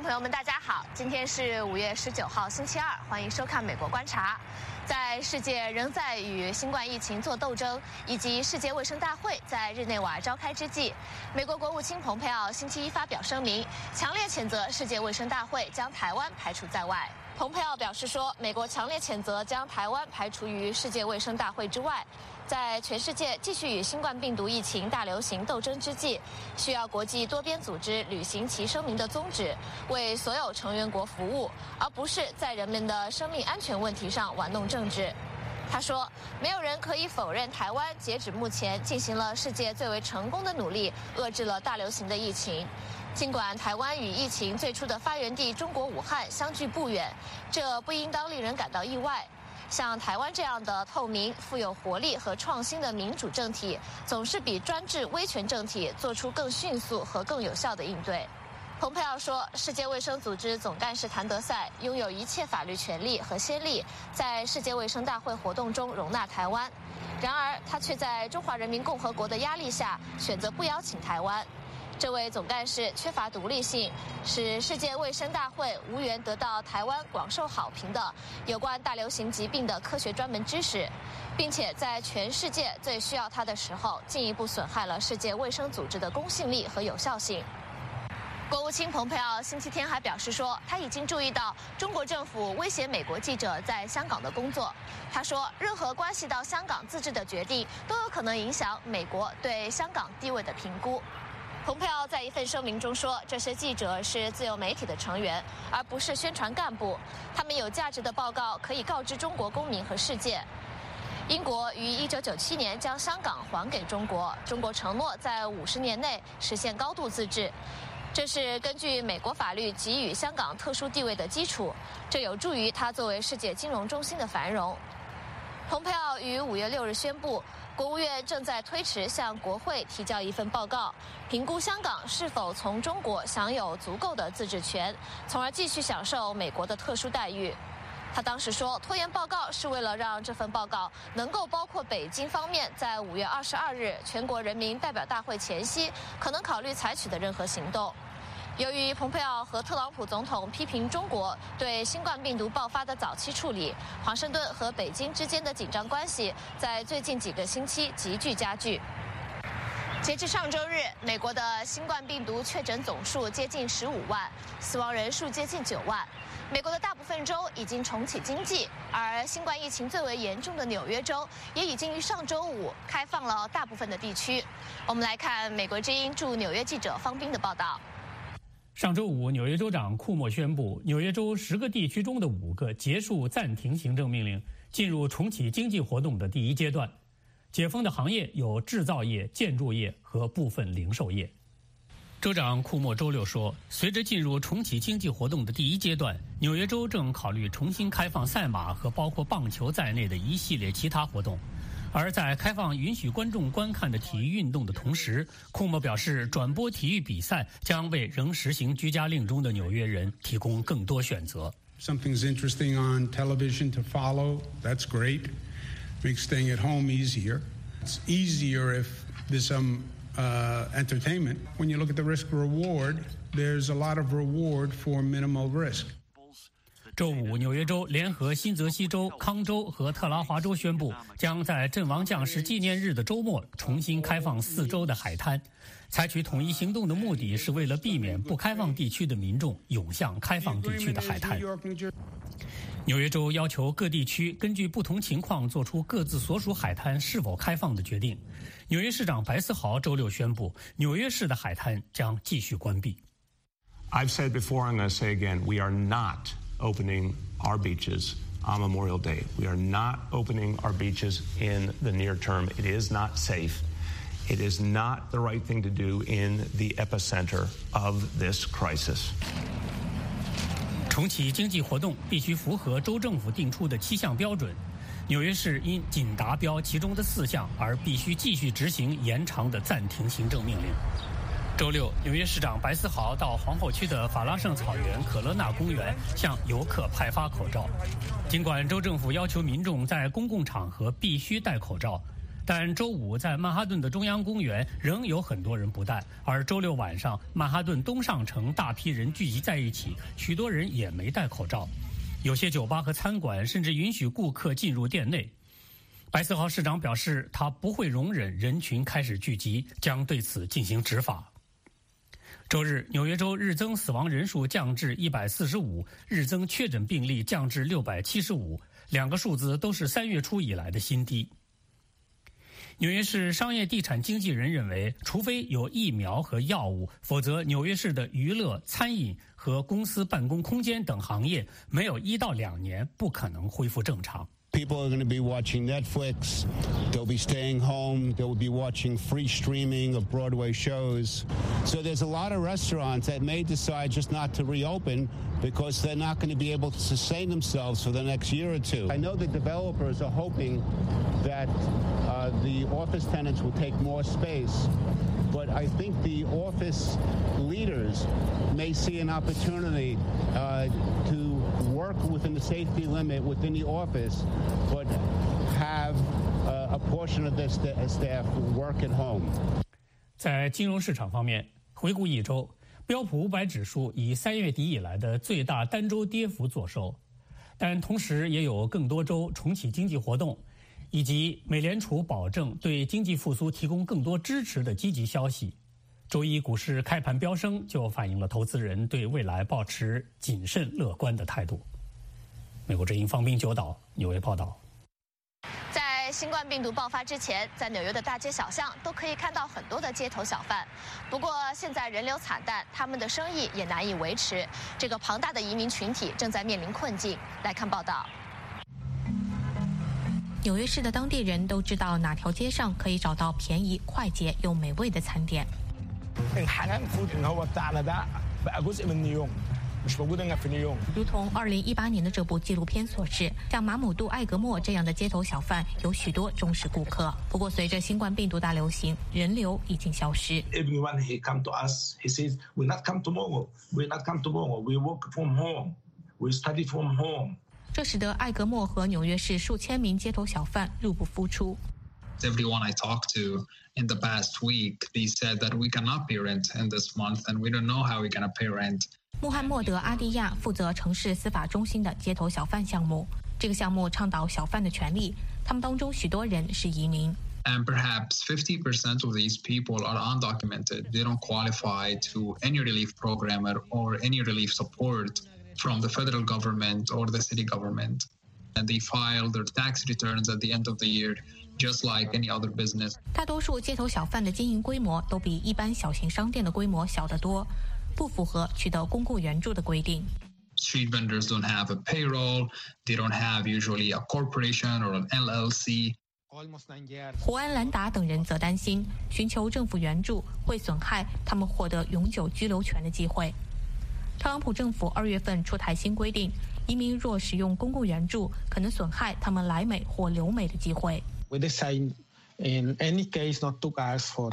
朋友们，大家好，今天是5月19号，星期二，欢迎收看《美国观察》。在世界仍在与新冠疫情做斗争，以及世界卫生大会在日内瓦召开之际，美国国务卿蓬佩奥星期一发表声明，强烈谴责世界卫生大会将台湾排除在外。蓬佩奥表示说，美国强烈谴责将台湾排除于世界卫生大会之外。在全世界继续与新冠病毒疫情大流行斗争之际，需要国际多边组织履行其声明的宗旨，为所有成员国服务，而不是在人们的生命安全问题上玩弄政治。他说，没有人可以否认台湾截止目前进行了世界最为成功的努力，遏制了大流行的疫情。尽管台湾与疫情最初的发源地中国武汉相距不远，这不应当令人感到意外。像台湾这样的透明、富有活力和创新的民主政体，总是比专制威权政体做出更迅速和更有效的应对。蓬佩奥说，世界卫生组织总干事谭德赛拥有一切法律权利和先例，在世界卫生大会活动中容纳台湾。然而，他却在中华人民共和国的压力下选择不邀请台湾。这位总干事缺乏独立性，使世界卫生大会无缘得到台湾广受好评的有关大流行疾病的科学专门知识，并且在全世界最需要它的时候，进一步损害了世界卫生组织的公信力和有效性。国务卿蓬佩奥星期天还表示说，他已经注意到中国政府威胁美国记者在香港的工作。他说，任何关系到香港自治的决定都有可能影响美国对香港地位的评估。蓬佩奥在一份声明中说，这些记者是自由媒体的成员，而不是宣传干部。他们有价值的报告可以告知中国公民和世界。英国于1997年将香港还给中国，中国承诺在50年内实现高度自治。这是根据美国法律给予香港特殊地位的基础，这有助于它作为世界金融中心的繁荣。蓬佩奥于5月6日宣布，国务院正在推迟向国会提交一份报告，评估香港是否从中国享有足够的自治权，从而继续享受美国的特殊待遇。他当时说，拖延报告是为了让这份报告能够包括北京方面在5月22日全国人民代表大会前夕可能考虑采取的任何行动。由于蓬佩奥和特朗普总统批评中国对新冠病毒爆发的早期处理，华盛顿和北京之间的紧张关系在最近几个星期急剧加剧。截至上周日，美国的新冠病毒确诊总数接近15万，死亡人数接近9万。美国的大部分州已经重启经济，而新冠疫情最为严重的纽约州也已经于上周五开放了大部分的地区。我们来看美国之音驻纽约记者方斌的报道。 上周五，纽约州长库莫宣布，纽约州10个地区中的5个结束暂停行政命令，进入重启经济活动的第一阶段。解封的行业有制造业、建筑业和部分零售业。州长库莫周六说，随着进入重启经济活动的第一阶段，纽约州正考虑重新开放赛马和包括棒球在内的一系列其他活动。而在开放允许观众观看的体育运动的同时，库莫表示，转播体育比赛将为仍实行居家令中的纽约人提供更多选择。 Something's interesting on television to follow. That's great. Makes staying at home easier. It's easier if there's some entertainment. When you look at the risk-reward, there's a lot of reward for minimal risk. 周五，纽约州联合新泽西州、康州和特拉华州宣布，将在阵亡将士纪念日的周末重新开放4州的海滩。采取统一行动的目的是为了避免不开放地区的民众涌向开放地区的海滩。纽约州要求各地区根据不同情况做出各自所属海滩是否开放的决定。纽约市长白思豪周六宣布，纽约市的海滩将继续关闭。 I've said before, I'm going to say again, we are not opening our beaches on Memorial Day. We are not opening our beaches in the near term. It is not safe. It is not the right thing to do in the epicenter of this crisis. 重启经济活动必须符合州政府定出的7项标准。纽约市因仅达标其中的4项而必须继续执行延长的暂停行政命令。周六，纽约市长白思豪到皇后区的法拉盛草原可勒纳公园向游客派发口罩。尽管州政府要求民众在公共场合必须戴口罩， 但周五在曼哈顿的中央公园仍有很多人不戴，而周六晚上曼哈顿东上城大批人聚集在一起，许多人也没戴口罩。有些酒吧和餐馆甚至允许顾客进入店内。白思豪市长表示，他不会容忍人群开始聚集，将对此进行执法。周日，纽约州日增死亡人数降至145，日增确诊病例降至675，两个数字都是3月初以来的新低。纽约市商业地产经纪人认为，除非有疫苗和药物，否则纽约市的娱乐、餐饮和公司办公空间等行业没有1到2年不可能恢复正常。 People are going to be watching Netflix, they'll be staying home, they'll be watching free streaming of Broadway shows. So there's a lot of restaurants that may decide just not to reopen because they're not going to be able to sustain themselves for the next year or two. I know the developers are hoping that the office tenants will take more space, but I think the office leaders may see an opportunity to work within the safety limit within the office, but have a portion of their staff work at home. 在金融市场方面，回顾一周，标普500指数以3月底以来的最大单周跌幅作收，但同时也有更多州重启经济活动，以及美联储保证对经济复苏提供更多支持的积极消息。周一股市开盘飙升，就反映了投资人对未来抱持谨慎乐观的态度。美国之音方斌九岛纽约报道。 在新冠病毒爆发之前，在纽约的大街小巷都可以看到很多的街头小贩。不过现在人流惨淡，他们的生意也难以维持。这个庞大的移民群体正在面临困境。来看报道。 纽约市的当地人都知道哪条街上可以找到便宜、快捷又美味的餐点。如同2018年的这部纪录片所示，像马姆杜·艾格莫这样的街头小贩有许多忠实顾客。不过，随着新冠病毒大流行，人流已经消失。 Everyone he come to us, he says, "We not come tomorrow. We not come tomorrow. We work from home. We study from home." 这使得艾格莫和纽约市数千名街头小贩入不敷出。 Everyone I talked to in the past week, they said that we cannot pay rent in this month, and we don't know how we're gonna pay rent. 穆罕默德·阿蒂亚负责城市司法中心的街头小贩项目。这个项目倡导小贩的权利，他们当中许多人是移民。 And perhaps 50% of these people are undocumented. They don't qualify to any relief program or any relief support from the federal government or the city government. And they file their tax returns at the end of the year, just like any other business. 大多数街头小贩的经营规模都比一般小型商店的规模小得多，不符合取得公共援助的规定。 Street vendors don't have a payroll. They don't have usually a corporation or an LLC. 胡安·兰达等人则担心，寻求政府援助会损害他们获得永久居留权的机会。特朗普政府2月份出台新规定，移民若使用公共援助，可能损害他们来美或留美的机会。 We decide in any case not to ask for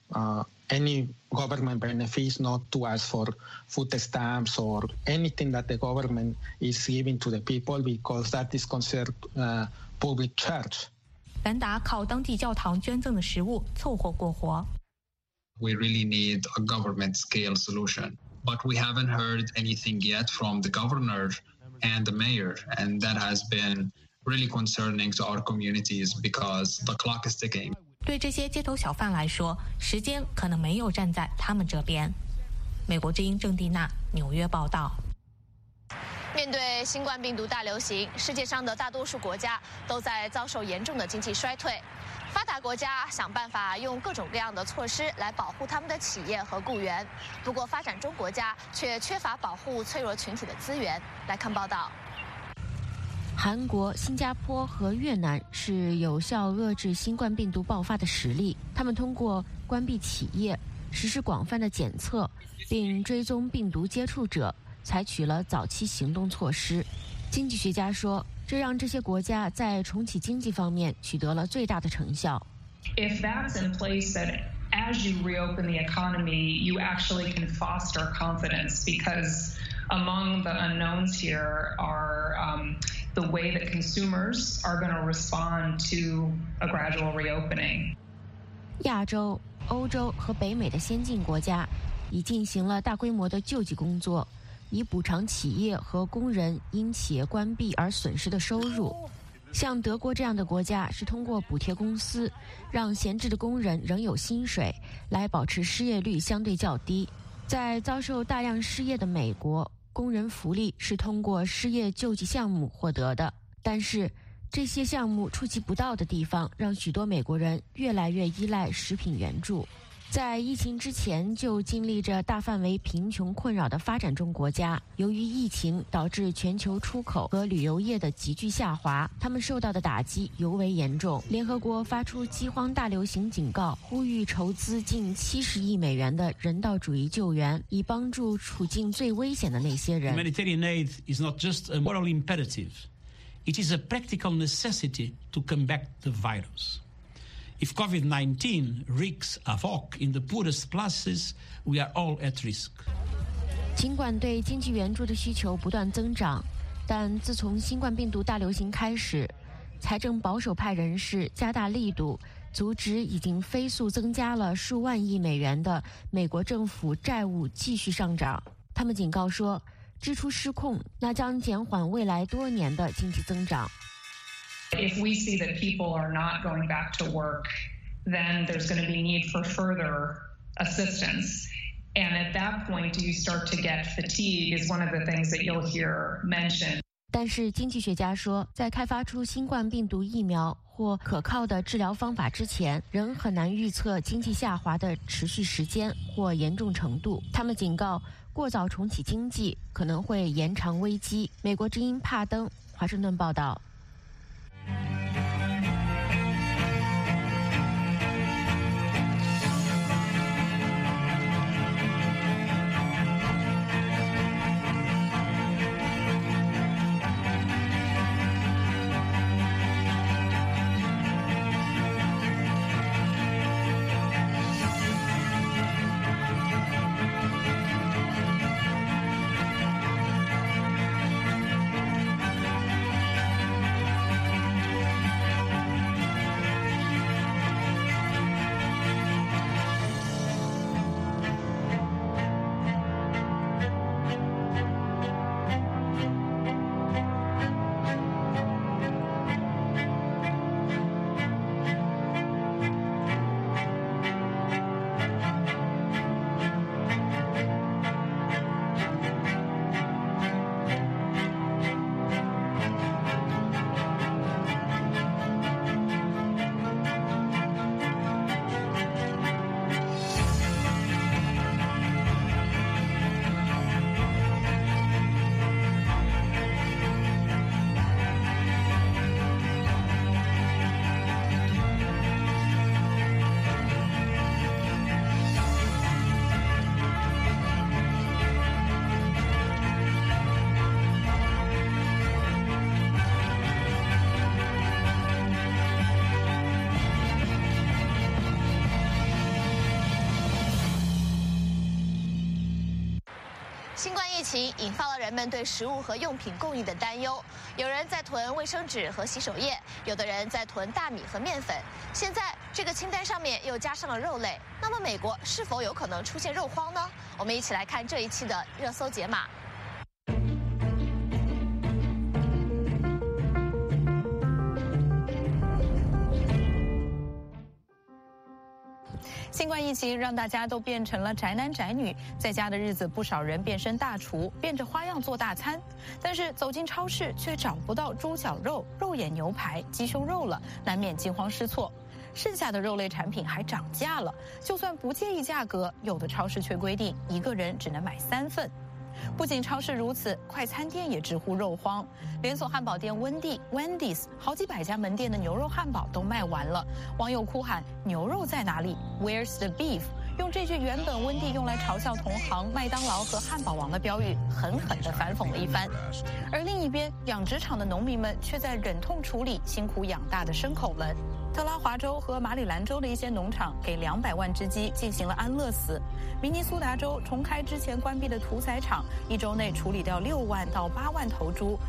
any government benefits, not to ask for food stamps or anything that the government is giving to the people, because that is considered public charge. 兰达靠当地教堂捐赠的食物凑合过活。 We really need a government scale solution, but we haven't heard anything yet from the governor and the mayor, and that has been really concerning to our communities because the clock is ticking. 对这些街头小贩来说，时间可能没有站在他们这边。美国之音郑蒂娜纽约报道。 面对新冠病毒大流行，世界上的大多数国家都在遭受严重的经济衰退。发达国家想办法用各种各样的措施来保护他们的企业和雇员，不过发展中国家却缺乏保护脆弱群体的资源。来看报道。 韩国、新加坡和越南是有效遏制新冠病毒爆发的实例。他们通过关闭企业、实施广泛的检测，并追踪病毒接触者，采取了早期行动措施。经济学家说，这让这些国家在重启经济方面取得了最大的成效。 If that's in place, that as you reopen the economy, you actually can foster confidence, because among the unknowns here are the way that consumers are going to respond to a gradual reopening. 亚洲、欧洲和北美的先进国家已进行了大规模的救济工作，以补偿企业和工人因企业关闭而损失的收入。像德国这样的国家是通过补贴公司，让闲置的工人仍有薪水，来保持失业率相对较低。在遭受大量失业的美国，工人福利是通过失业救济项目获得的，但是这些项目触及不到的地方，让许多美国人越来越依赖食品援助。在疫情之前就经历着大范围贫穷困扰的发展中国家，由于疫情导致全球出口和旅游业的急剧下滑，他们受到的打击尤为严重。联合国发出饥荒大流行警告，呼吁筹资近70亿美元的人道主义救援，以帮助处境最危险的那些人。 Humanitarian aid is not just a moral imperative. It is a practical necessity to combat the virus.If COVID-19 wreaks havoc in the poorest classes, we are all at risk. 尽管对经济援助的需求不断增长，但自从新冠病毒大流行开始，财政保守派人士加大力度，阻止已经飞速增加了数万亿美元的美国政府债务继续上涨。他们警告说，支出失控，那将减缓未来多年的经济增长。 If we see that people are not going back to work, then there's going to be need for further assistance. And at that point, you start to get fatigue is one of the things that you'll hear mentioned. 但是经济学家说，在开发出新冠病毒疫苗或可靠的治疗方法之前，仍很难预测经济下滑的持续时间或严重程度。他们警告，过早重启经济可能会延长危机。美国之音帕登，华盛顿报道。 新冠疫情引发了人们对食物和用品供应的担忧，有人在囤卫生纸和洗手液，有的人在囤大米和面粉。现在这个清单上面又加上了肉类，那么美国是否有可能出现肉荒呢？我们一起来看这一期的热搜解码。新冠疫情让大家都变成了宅男宅女，在家的日子，不少人变身大厨，变着花样做大餐。但是走进超市却找不到猪脚肉、肉眼牛排、鸡胸肉了，难免惊慌失措。剩下的肉类产品还涨价了，就算不介意价格，有的超市却规定一个人只能买3份。不仅超市如此，快餐店也直呼肉荒。连锁汉堡店温蒂 （Wendy's） 好几百家门店的牛肉汉堡都卖完了，网友哭喊：“牛肉在哪里 ？Where's the beef？” 用这句原本温蒂用来嘲笑同行麦当劳和汉堡王的标语，狠狠地反讽了一番。而另一边，养殖场的农民们却在忍痛处理辛苦养大的牲口们。特拉华州和马里兰州的一些农场给200万只鸡进行了安乐死。明尼苏达州重开之前关闭的屠宰场，1周内处理掉6万到8万头猪。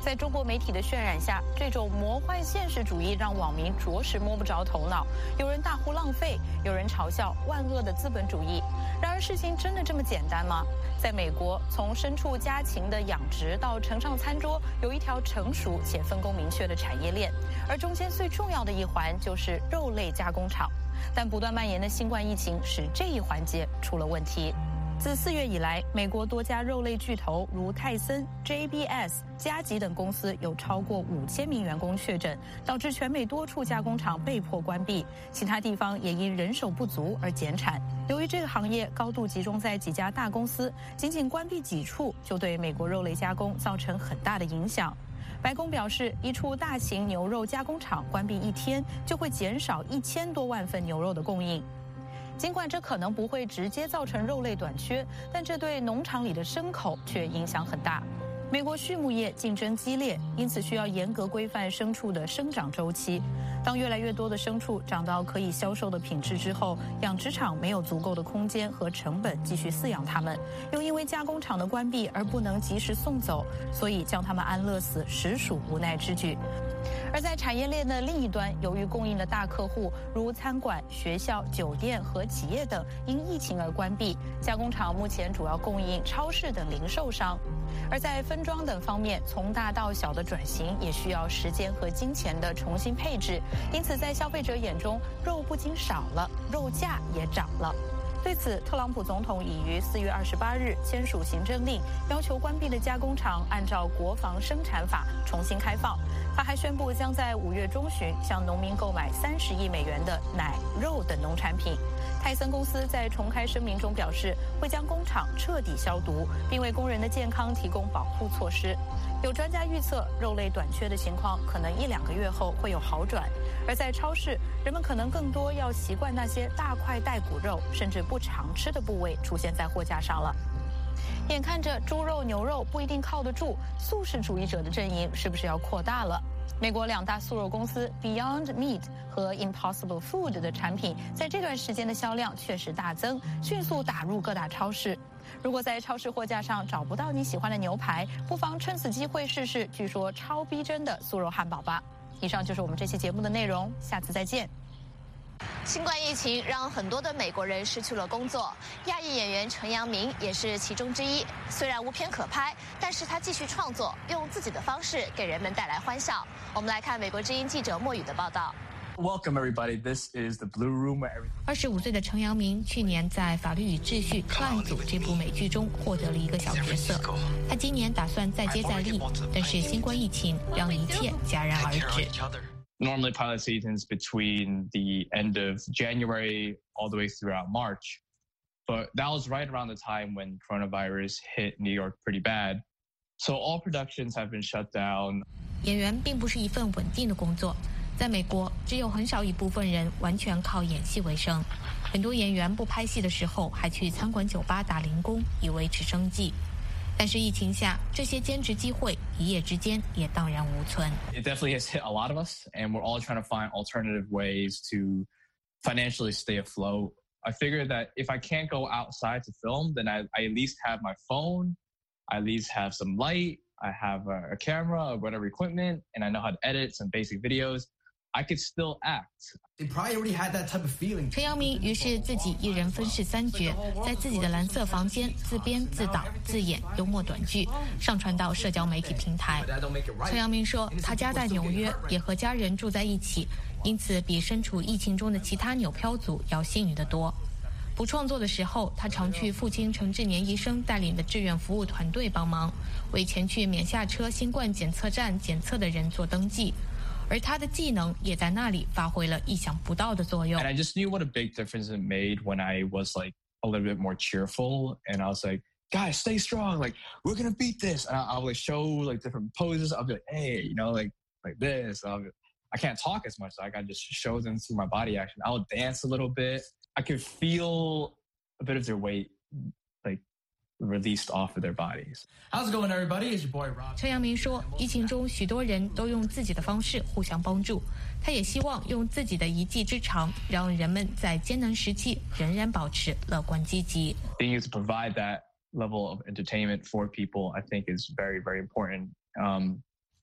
在中国媒体的渲染下，这种魔幻现实主义让网民着实摸不着头脑。有人大呼浪费，有人嘲笑万恶的资本主义。然而，事情真的这么简单吗？在美国，从牲畜家禽的养殖到呈上餐桌，有一条成熟且分工明确的产业链，而中间最重要的一环就是肉类加工厂。但不断蔓延的新冠疫情使这一环节出了问题。自4月以来，美国多家肉类巨头如泰森、JBS、嘉吉等公司有超过5000名员工确诊，导致全美多处加工厂被迫关闭，其他地方也因人手不足而减产。由于这个行业高度集中在几家大公司，仅仅关闭几处就对美国肉类加工造成很大的影响。白宫表示，一处大型牛肉加工厂关闭1天，就会减少1000多万份牛肉的供应。尽管这可能不会直接造成肉类短缺，但这对农场里的牲口却影响很大。美国畜牧业竞争激烈，因此需要严格规范牲畜的生长周期。当越来越多的牲畜长到可以销售的品质之后，养殖场没有足够的空间和成本继续饲养它们，又因为加工厂的关闭而不能及时送走，所以将它们安乐死实属无奈之举。而在产业链的另一端，由于供应的大客户如餐馆、学校、酒店和企业等因疫情而关闭，加工厂目前主要供应超市等零售商。而在分装等方面，从大到小的转型也需要时间和金钱的重新配置，因此在消费者眼中，肉不仅少了，肉价也涨了。对此，特朗普总统已于4月28日签署行政令，要求关闭的加工厂按照国防生产法重新开放。他还宣布将在5月中旬向农民购买30亿美元的奶、肉等农产品。泰森公司在重开声明中表示，会将工厂彻底消毒，并为工人的健康提供保护措施。有专家预测，肉类短缺的情况可能1-2个月后会有好转。而在超市，人们可能更多要习惯那些大块带骨肉，甚至不常吃的部位出现在货架上了。眼看着猪肉、牛肉不一定靠得住，素食主义者的阵营是不是要扩大了？美国2大素肉公司 Beyond Meat 和 Impossible Food 的产品在这段时间的销量确实大增，迅速打入各大超市。如果在超市货架上找不到你喜欢的牛排，不妨趁此机会试试据说超逼真的素肉汉堡吧。以上就是我们这期节目的内容，下次再见。 新冠疫情让很多的美国人失去了工作，亚裔演员陈阳明也是其中之一。虽然无片可拍，但是他继续创作，用自己的方式给人们带来欢笑。我们来看美国之音记者莫宇的报道。 Welcome everybody. This is the Blue Room where everything. 25岁的陈阳明去年在《法律与秩序：特案组》这部美剧中获得了一个小角色。他今年打算再接再厉，但是新冠疫情让一切戛然而止。 Normally pilot seasons between the end of January all the way throughout March. But that was right around the time when coronavirus hit New York pretty bad. So all productions have been shut down. 演员并不是一份稳定的工作，在美国只有很少一部分人完全靠演戏为生。很多演员不拍戏的时候还去餐馆酒吧打零工以维持生计。但是疫情下，这些兼职机会一夜之间也荡然无存。 It definitely has hit a lot of us, and we're all trying to find alternative ways to financially stay afloat. I figured that if I can't go outside to film, then I at least have my phone, I at least have some light, I have a camera or whatever equipment, and I know how to edit some basic videos. I could still act. They probably already had that type of feeling. 陈阳明于是自己一人分饰3角，在自己的蓝色房间自编自导自演幽默短剧，上传到社交媒体平台。陈阳明说，他家在纽约，也和家人住在一起，因此比身处疫情中的其他纽漂族要幸运得多。不创作的时候，他常去父亲陈志年医生带领的志愿服务团队帮忙，为前去免下车新冠检测站检测的人做登记。而他的技能也在那里发挥了意想不到的作用。 And I just knew what a big difference it made when I was like a little bit more cheerful, and I was like, guys, stay strong, like we're gonna beat this. And I'll like show like different poses. I'll be like, hey, you know, like this. I can't talk as much, so I gotta just show them through my body action. I'll dance a little bit. I could feel a bit of their weight like released off of their bodies. How's it going, everybody? It's your boy Rob. 陈阳明说，疫情中许多人都用自己的方式互相帮助，他也希望用自己的一技之长，让人们在艰难时期仍然保持乐观积极。 Being able to provide that level of entertainment for people, I think, is very, very important.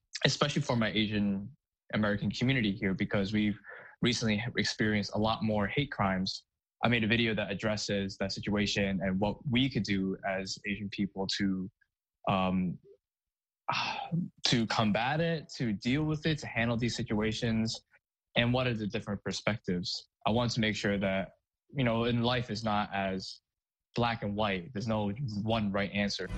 especially for my Asian American community here, because we've recently experienced a lot more hate crimes. I made a video that addresses that situation and what we could do as Asian people to combat it, to deal with it, to handle these situations, and what are the different perspectives. I want to make sure that, you know, in life is not as black and white. There's no one right answer.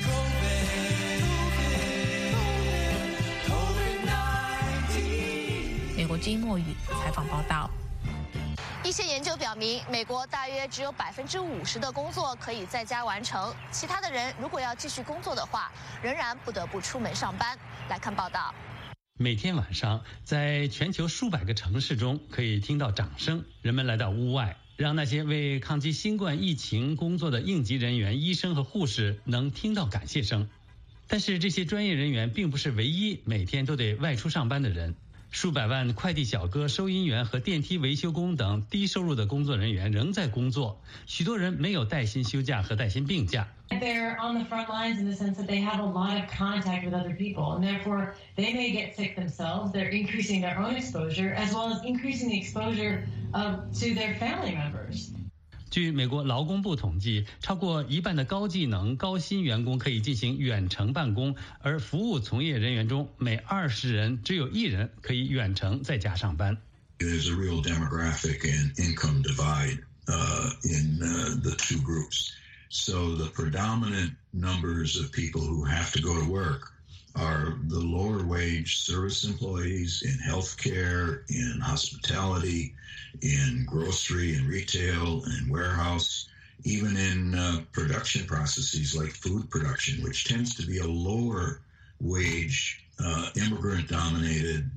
美国之音莫语采访报道。 一些研究表明，美国大约只有50%的工作可以在家完成，其他的人如果要继续工作的话，仍然不得不出门上班。来看报道。 每天晚上，在全球数百个城市中，可以听到掌声，人们来到屋外，让那些为抗击新冠疫情工作的应急人员、医生和护士能听到感谢声。但是这些专业人员并不是唯一每天都得外出上班的人。数百万快递小哥、收银员和电梯维修工等低收入的工作人员仍在工作，许多人没有带薪休假和带薪病假。 They're on the front lines in the sense that they have a lot of contact with other people, and therefore they may get sick themselves. They're increasing their own exposure, as well as increasing the exposure to their family members. 据美国劳工部统计，超过一半的高技能、高薪员工可以进行远程办公，而服务从业人员中，每20人只有1人可以远程在家上班。 There's a real demographic and income divide in the two groups. So the predominant numbers of people who have to go to work are the lower wage service employees in healthcare, in hospitality, in grocery and retail and warehouse, even in production processes like food production, which tends to be a lower wage, immigrant-dominated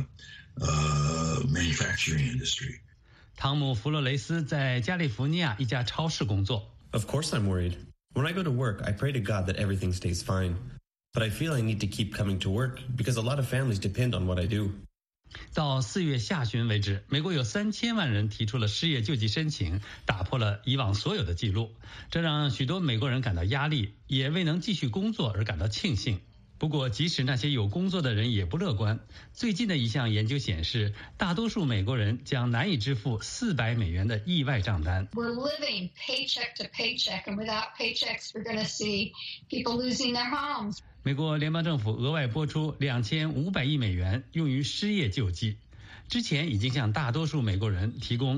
manufacturing industry. 汤姆·弗洛雷斯在加利福尼亚一家超市工作。 Of course I'm worried. When I go to work, I pray to God that everything stays fine. But I feel I need to keep coming to work because a lot of families depend on what I do. 到4月下旬为止，美国有3000万人提出了失业救济申请，打破了以往所有的记录。这让许多美国人感到压力，也为能继续工作而感到庆幸。不过，即使那些有工作的人也不乐观。最近的一项研究显示，大多数美国人将难以支付$400的意外账单。 We're living paycheck to paycheck, and without paychecks, we're going to see people losing their homes. 美国联邦政府额外拨出$2500亿用于失业救济，之前已经向大多数美国人提供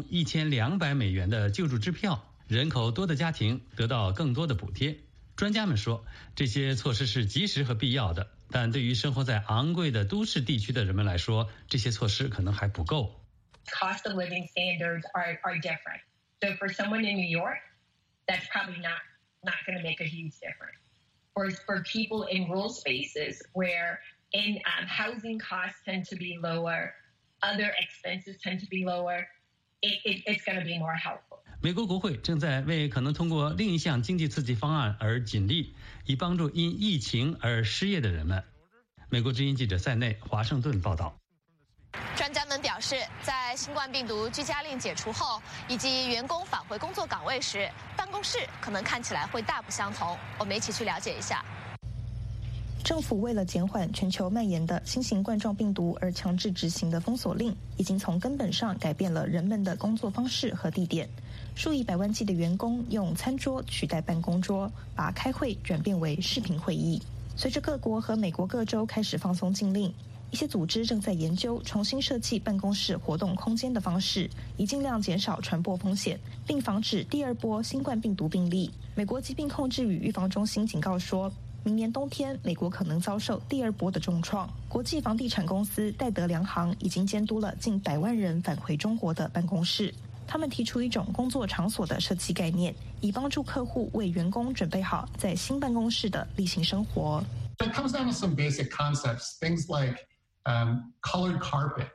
$1200的救助支票，人口多的家庭得到更多的补贴。专家们说，这些措施是及时和必要的，但对于生活在昂贵的都市地区的人们来说，这些措施可能还不够。 Cost of living standards are different. So for someone in New York, that's probably not going to make a huge difference. For people in rural spaces where housing costs tend to be lower, other expenses tend to be lower, it's going to be more helpful. 美国国会正在为可能通过另一项经济刺激方案而尽力，以帮助因疫情而失业的人们。美国之音记者塞内，华盛顿报道。 专家们表示，在新冠病毒居家令解除后，以及员工返回工作岗位时，办公室可能看起来会大不相同。我们一起去了解一下。 政府为了减缓全球蔓延的新型冠状病毒而强制执行的封锁令，已经从根本上改变了人们的工作方式和地点。数以百万计的员工用餐桌取代办公桌，把开会转变为视频会议。随着各国和美国各州开始放松禁令，一些组织正在研究重新设计办公室活动空间的方式，以尽量减少传播风险，并防止第二波新冠病毒病例。美国疾病控制与预防中心警告说，明年冬天美国可能遭受第二波的重创。国际房地产公司戴德梁行已经监督了近100万人返回中国的办公室。他们提出一种工作场所的设计概念，以帮助客户为员工准备好在新办公室的例行生活。 It comes down to some basic concepts, things like colored carpet,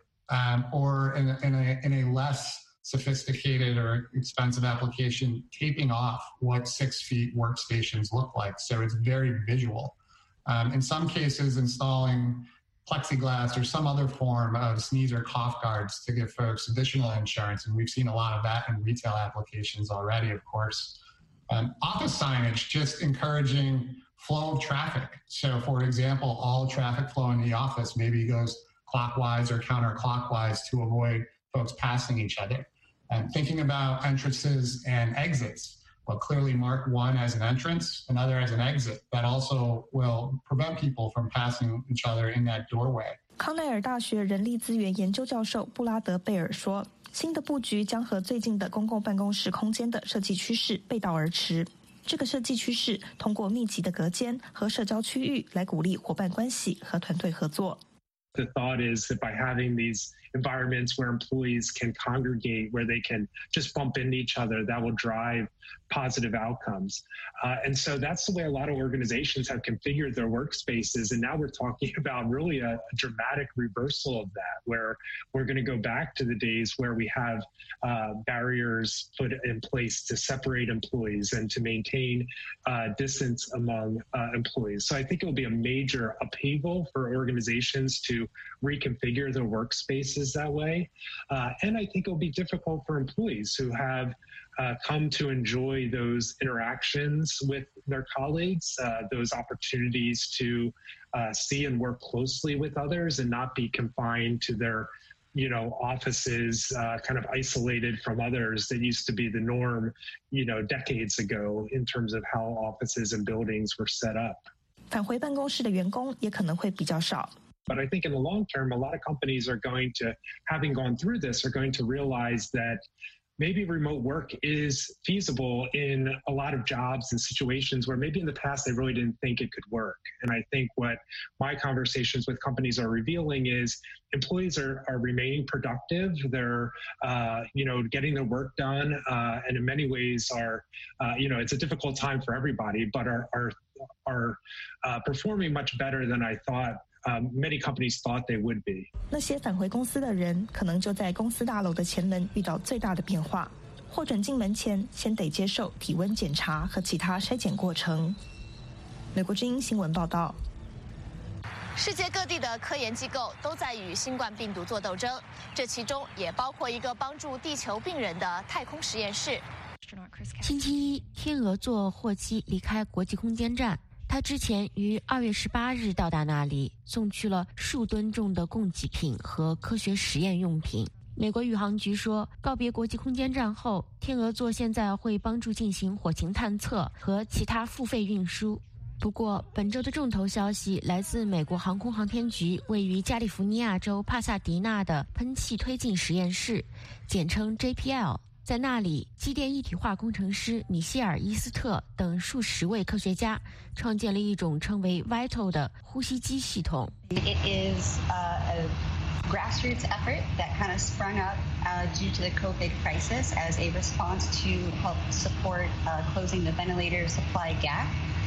or in a less sophisticated or expensive application, taping off what 6 feet workstations look like. So it's very visual. In some cases, installing plexiglass or some other form of sneeze or cough guards to give folks additional insurance. And we've seen a lot of that in retail applications already, of course. Office signage, just encouraging flow of traffic. So, for example, all traffic flow in the office maybe goes clockwise or counterclockwise to avoid folks passing each other. And thinking about entrances and exits, well, clearly mark one as an entrance, another as an exit. That also will prevent people from passing each other in that doorway. 康奈尔大学人力资源研究教授布拉德贝尔说，新的布局将和最近的公共办公室空间的设计趋势背道而驰。这个设计趋势通过密集的隔间和社交区域来鼓励伙伴关系和团队合作。 The thought is that by having these environments where employees can congregate, where they can just bump into each other, that will drive positive outcomes. And so that's the way a lot of organizations have configured their workspaces. And now we're talking about really a dramatic reversal of that, where we're going to go back to the days where we have barriers put in place to separate employees and to maintain distance among employees. So I think it will be a major upheaval for organizations to reconfigure their workspaces that way. And I think it will be difficult for employees who have come to enjoy those interactions with their colleagues, those opportunities to see and work closely with others and not be confined to their offices, kind of isolated from others that used to be the norm, decades ago in terms of how offices and buildings were set up. 返回办公室的员工也可能会比较少。 But I think in the long term, a lot of companies are going to, having gone through this, are going to realize that maybe remote work is feasible in a lot of jobs and situations where maybe in the past they really didn't think it could work. And I think what my conversations with companies are revealing is employees are remaining productive. They're, getting their work done, and in many ways are, it's a difficult time for everybody, but are performing much better than I thought. Many companies thought they would be. 那些返回公司的人，可能就在公司大楼的前门遇到最大的变化。获准进门前，先得接受体温检查和其他筛检过程。美国之音新闻报道。 世界各地的科研机构都在与新冠病毒做斗争，这其中也包括一个帮助地球病人的太空实验室。 星期一，天鹅座货机离开国际空间站。他之前于2月18日到达那里，送去了数吨重的供给品和科学实验用品。美国宇航局说，告别国际空间站后，天鹅座现在会帮助进行火星探测和其他付费运输。不过，本周的重头消息来自美国航空航天局位于加利福尼亚州帕萨迪纳的喷气推进实验室，简称 JPL。在那里，机电一体化工程师米歇尔·伊斯特等数十位科学家创建了一种称为 Vital 的呼吸机系统。 It is a grassroots effort that kind of sprung up due to the COVID crisis as a response to help support closing the ventilator supply gap.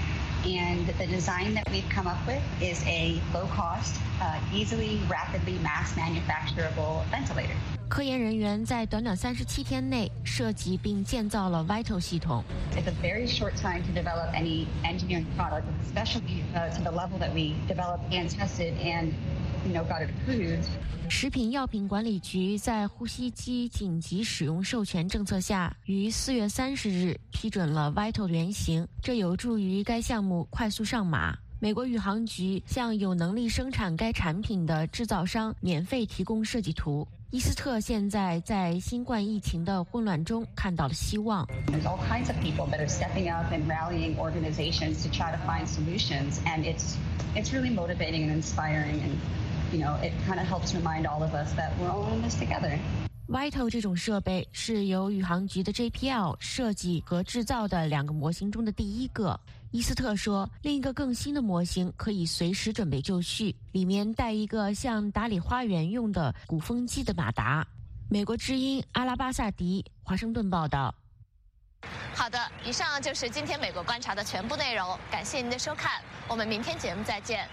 And the design that we've come up with is a low-cost, easily, rapidly mass-manufacturable ventilator. 科研人员在短短37天内设计并建造了 Vital 系统。 It's a very short time to develop any engineering product, especially to the level that we developed and tested and, got it approved. 食品药品管理局在呼吸机紧急使用授权政策下，于4月30日批准了 Vital 原型，这有助于该项目快速上马。美国宇航局向有能力生产该产品的制造商免费提供设计图。伊斯特现在在新冠疫情的混乱中看到了希望。 There's all kinds of people that are stepping up and rallying organizations to try to find solutions, and it's really motivating and inspiring, and it kind of helps remind all of us that we're all in this together. Vital 这种设备是由宇航局的 JPL 设计和制造的2个模型中的第一个。伊斯特说，另一个更新的模型可以随时准备就绪，里面带一个像打理花园用的鼓风机的马达。美国之音阿拉巴萨迪，华盛顿报道。 好的，以上就是今天美国观察的全部内容，感谢您的收看，我们明天节目再见。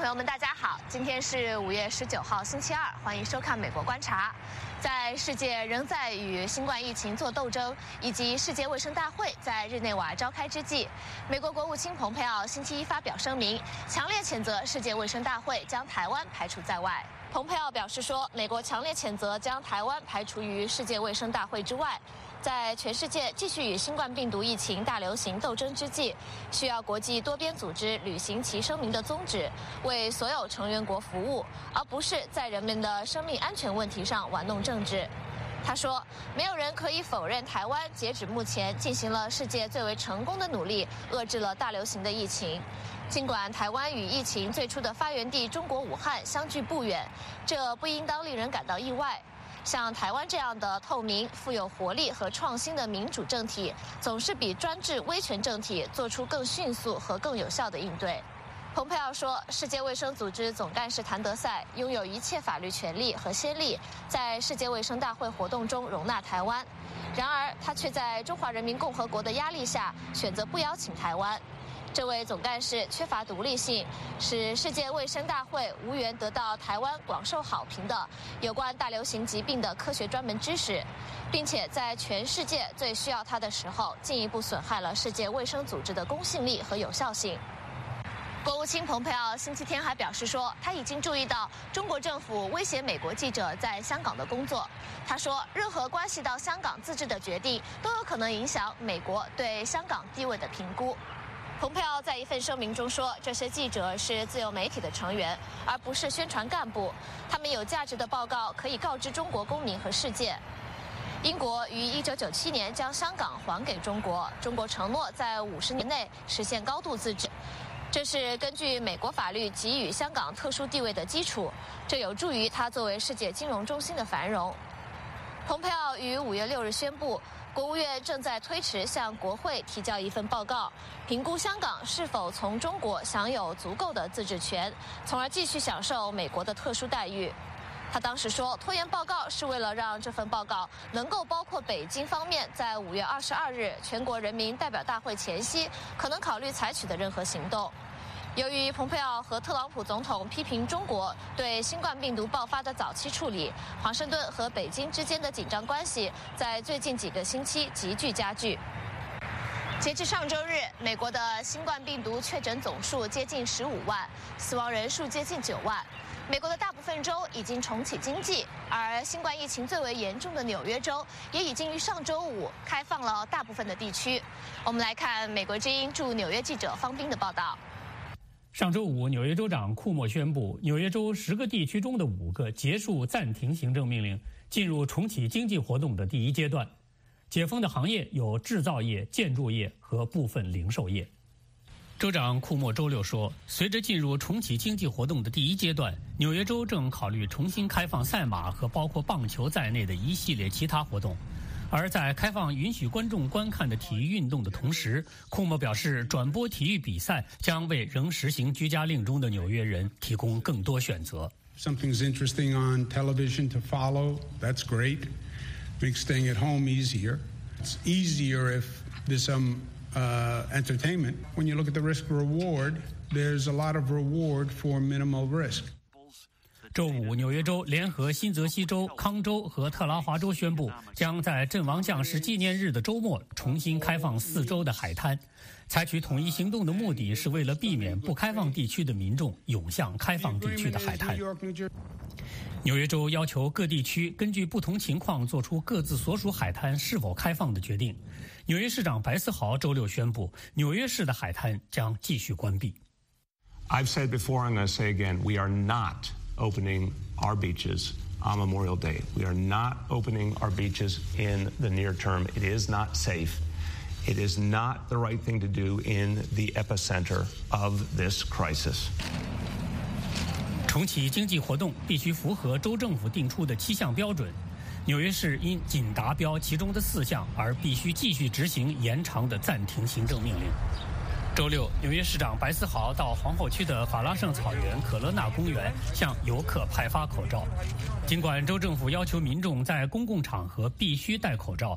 朋友们，大家好，今天是5月19号，星期二，欢迎收看《美国观察》。在世界仍在与新冠疫情做斗争，以及世界卫生大会在日内瓦召开之际，美国国务卿蓬佩奥星期一发表声明，强烈谴责世界卫生大会将台湾排除在外。蓬佩奥表示说，美国强烈谴责将台湾排除于世界卫生大会之外。在全世界继续与新冠病毒疫情大流行斗争之际，需要国际多边组织履行其声明的宗旨，为所有成员国服务，而不是在人们的生命安全问题上玩弄政治。他说，没有人可以否认台湾截止目前进行了世界最为成功的努力，遏制了大流行的疫情。尽管台湾与疫情最初的发源地中国武汉相距不远，这不应当令人感到意外。像台湾这样的透明、富有活力和创新的民主政体，总是比专制威权政体做出更迅速和更有效的应对。蓬佩奥说，世界卫生组织总干事谭德赛拥有一切法律权利和先例，在世界卫生大会活动中容纳台湾。然而，他却在中华人民共和国的压力下选择不邀请台湾。这位总干事缺乏独立性，使世界卫生大会无缘得到台湾广受好评的有关大流行疾病的科学专门知识，并且在全世界最需要它的时候，进一步损害了世界卫生组织的公信力和有效性。国务卿蓬佩奥星期天还表示说，他已经注意到中国政府威胁美国记者在香港的工作。他说，任何关系到香港自治的决定都有可能影响美国对香港地位的评估。蓬佩奥在一份声明中说，这些记者是自由媒体的成员，而不是宣传干部。他们有价值的报告可以告知中国公民和世界。英国于1997年将香港还给中国，中国承诺在50年内实现高度自治。这是根据美国法律给予香港特殊地位的基础，这有助于它作为世界金融中心的繁荣。蓬佩奥于5月6日宣布，国务院正在推迟向国会提交一份报告，评估香港是否从中国享有足够的自治权，从而继续享受美国的特殊待遇。他当时说，拖延报告是为了让这份报告能够包括北京方面在5月22日全国人民代表大会前夕可能考虑采取的任何行动。由于蓬佩奥和特朗普总统批评中国对新冠病毒爆发的早期处理，华盛顿和北京之间的紧张关系在最近几个星期急剧加剧。截至上周日，美国的新冠病毒确诊总数接近15万，死亡人数接近9万。美国的大部分州已经重启经济，而新冠疫情最为严重的纽约州也已经于上周五开放了大部分的地区。我们来看美国之音驻纽约记者方斌的报道。 上周五，纽约州长库莫宣布，纽约州10个地区中的5个结束暂停行政命令，进入重启经济活动的第一阶段。解封的行业有制造业、建筑业和部分零售业。州长库莫周六说，随着进入重启经济活动的第一阶段，纽约州正考虑重新开放赛马和包括棒球在内的一系列其他活动。而在开放允许观众观看的体育运动的同时，库莫表示，转播体育比赛将为仍实行居家令中的纽约人提供更多选择。 Something's interesting on television to follow. That's great. Makes staying at home easier. It's easier if there's some entertainment. When you look at the risk reward, there's a lot of reward for minimal risk. 周五，纽约州联合新泽西州、康州和特拉华州宣布，将在阵亡将士纪念日的周末重新开放4州的海滩。采取统一行动的目的是为了避免不开放地区的民众涌向开放地区的海滩。纽约州要求各地区根据不同情况做出各自所属海滩是否开放的决定。纽约市长白思豪周六宣布，纽约市的海滩将继续关闭。 I've said before, I'm going to say again, we are not opening our beaches on Memorial Day. We are not opening our beaches in the near term. It is not safe. It is not the right thing to do in the epicenter of this crisis. 重启经济活动必须符合州政府定出的7项标准。纽约市因仅达标其中的4项而必须继续执行延长的暂停行政命令。周六，纽约市长白思豪到皇后区的法拉盛草原可乐纳公园向游客派发口罩。尽管州政府要求民众在公共场合必须戴口罩，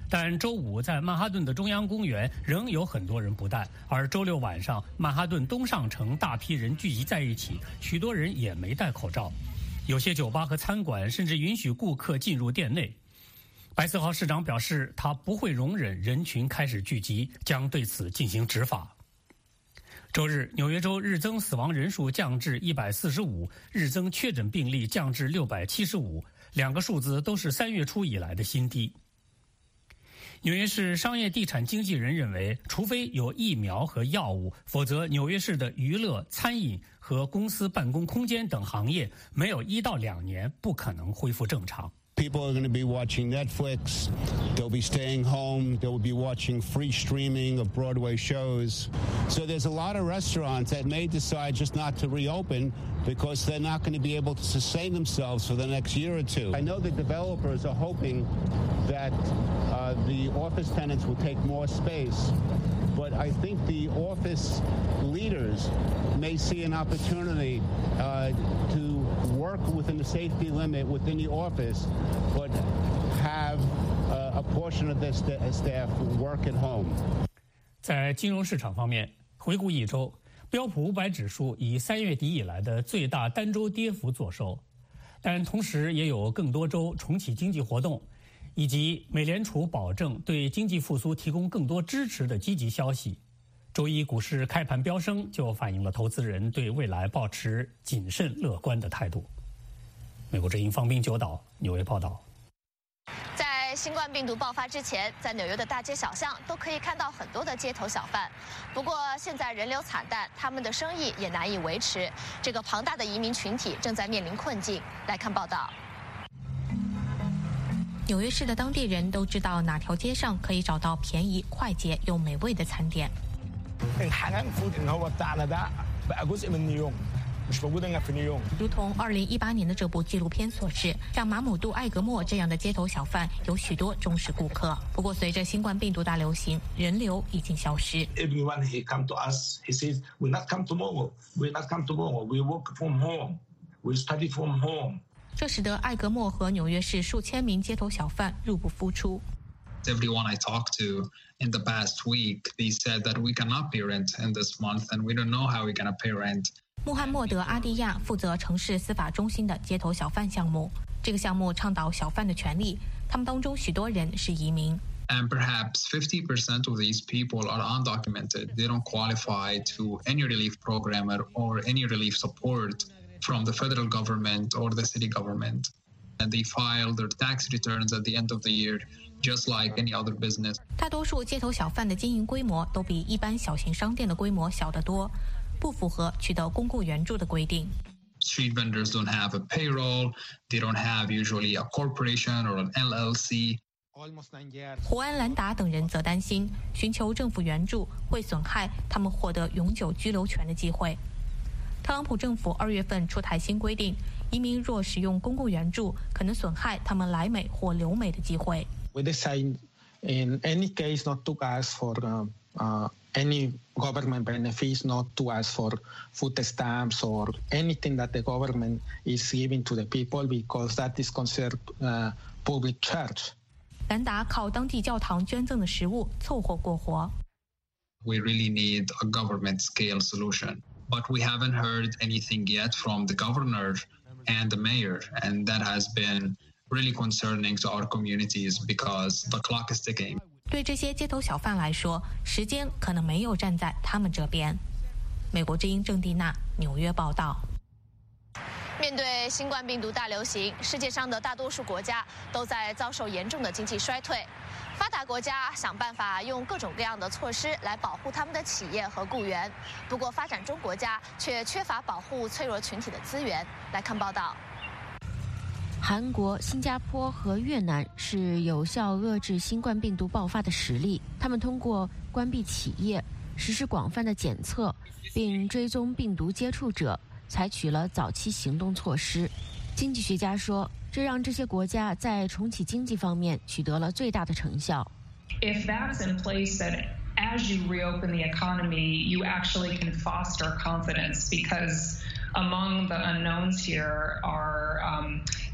但周五在曼哈顿的中央公园仍有很多人不戴，而周六晚上曼哈顿东上城大批人聚集在一起，许多人也没戴口罩。有些酒吧和餐馆甚至允许顾客进入店内。白思豪市长表示，他不会容忍人群开始聚集，将对此进行执法。周日，纽约州日增死亡人数降至145，日增确诊病例降至675，两个数字都是3月初以来的新低。纽约市商业地产经纪人认为，除非有疫苗和药物，否则纽约市的娱乐、餐饮和公司办公空间等行业没有1到2年不可能恢复正常。 People are going to be watching Netflix, they'll be staying home, they'll be watching free streaming of Broadway shows. So there's a lot of restaurants that may decide just not to reopen because they're not going to be able to sustain themselves for the next year or two. I know the developers are hoping that the office tenants will take more space, but I think the office leaders may see an opportunity to work within the safety limit within the office, but have a portion of their staff work at home. 在金融市场方面，回顾一周，标普500指数以3月底以来的最大单周跌幅作收，但同时也有更多州重启经济活动，以及美联储保证对经济复苏提供更多支持的积极消息。周一股市开盘飙升，就反映了投资人对未来抱持谨慎乐观的态度。美国之音方斌九岛纽约报道。 在新冠病毒爆发之前，在纽约的大街小巷都可以看到很多的街头小贩。不过现在人流惨淡，他们的生意也难以维持。这个庞大的移民群体正在面临困境。来看报道。 纽约市的当地人都知道哪条街上可以找到便宜、快捷又美味的餐点。如同2018年的这部纪录片所示，像马姆杜·艾格莫这样的街头小贩有许多忠实顾客。不过，随着新冠病毒大流行，人流已经消失。 Everyone he come to us, he says, "We not come tomorrow. We not come tomorrow. We work from home. We study from home." 这使得艾格莫和纽约市数千名街头小贩入不敷出。 Everyone I talked to in the past week, they said that we cannot pay rent in this month, and we don't know how we're gonna pay rent. 穆罕默德·阿蒂亚负责城市司法中心的街头小贩项目。这个项目倡导小贩的权利，他们当中许多人是移民。 And perhaps 50% of these people are undocumented. They don't qualify to any relief program or any relief support from the federal government or the city government. And they file their tax returns at the end of the year, just like any other business. 大多数街头小贩的经营规模都比一般小型商店的规模小得多，不符合取得公共援助的规定。 Street vendors don't have a payroll. They don't have usually a corporation or an LLC. 胡安·兰达等人则担心，寻求政府援助会损害他们获得永久居留权的机会。特朗普政府2月份出台新规定，移民若使用公共援助，可能损害他们来美或留美的机会。 We decide in any case not to ask for any government benefits, not to ask for food stamps or anything that the government is giving to the people, because that is considered public charge. 兰达靠当地教堂捐赠的食物凑合过活。 We really need a government scale solution, but we haven't heard anything yet from the governor and the mayor, and that has been really concerning to our communities because the clock is ticking. 对这些街头小贩来说，时间可能没有站在他们这边。美国之音郑蒂娜纽约报道。 面对新冠病毒大流行，世界上的大多数国家都在遭受严重的经济衰退。发达国家想办法用各种各样的措施来保护他们的企业和雇员，不过发展中国家却缺乏保护脆弱群体的资源。来看报道。 韩国、新加坡和越南是有效遏制新冠病毒爆发的实例。他们通过关闭企业、实施广泛的检测，并追踪病毒接触者，采取了早期行动措施。经济学家说，这让这些国家在重启经济方面取得了最大的成效。 If that's in place, that as you reopen the economy, you actually can foster confidence, because among the unknowns here are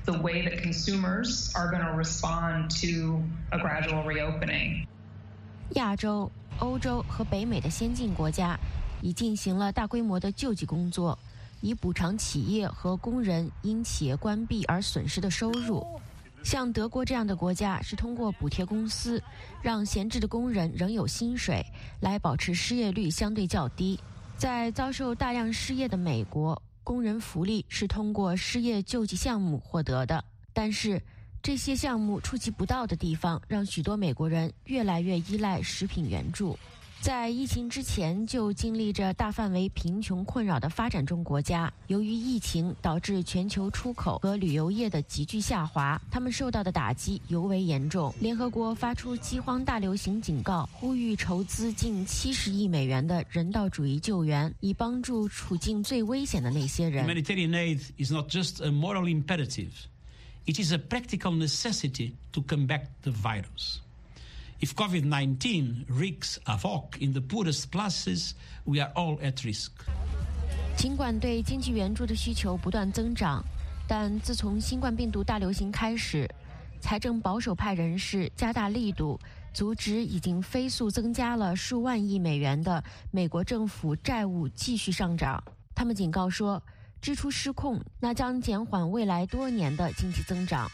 the way that consumers are going to respond to a gradual reopening. 亚洲、欧洲和北美的先进国家已进行了大规模的救济工作，以补偿企业和工人因企业关闭而损失的收入。像德国这样的国家是通过补贴公司，让闲置的工人仍有薪水，来保持失业率相对较低。在遭受大量失业的美国，工人福利是通过失业救济项目获得的，但是这些项目触及不到的地方，让许多美国人越来越依赖食品援助。在疫情之前就经历着大范围贫穷困扰的发展中国家，由于疫情导致全球出口和旅游业的急剧下滑，他们受到的打击尤为严重。联合国发出饥荒大流行警告，呼吁筹资近70亿美元的人道主义救援，以帮助处境最危险的那些人。 Humanitarian aid is not just a moral imperative, it is a practical necessity to combat the virus.If COVID-19 wreaks havoc in the poorest classes, we are all at risk. 尽管对经济援助的需求不断增长，但自从新冠病毒大流行开始，财政保守派人士加大力度，阻止已经飞速增加了数万亿美元的美国政府债务继续上涨。他们警告说，支出失控，那将减缓未来多年的经济增长。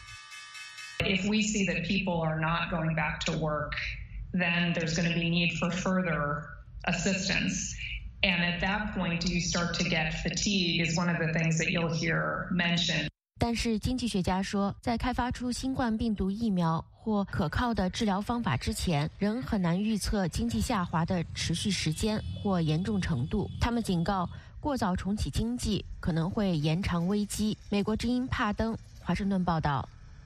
If we see that people are not going back to work, then there's going to be need for further assistance. And at that point, you start to get fatigue is one of the things that you'll hear mentioned. 但是经济学家说，在开发出新冠病毒疫苗或可靠的治疗方法之前，仍很难预测经济下滑的持续时间或严重程度。他们警告，过早重启经济可能会延长危机。美国之音帕登，华盛顿报道。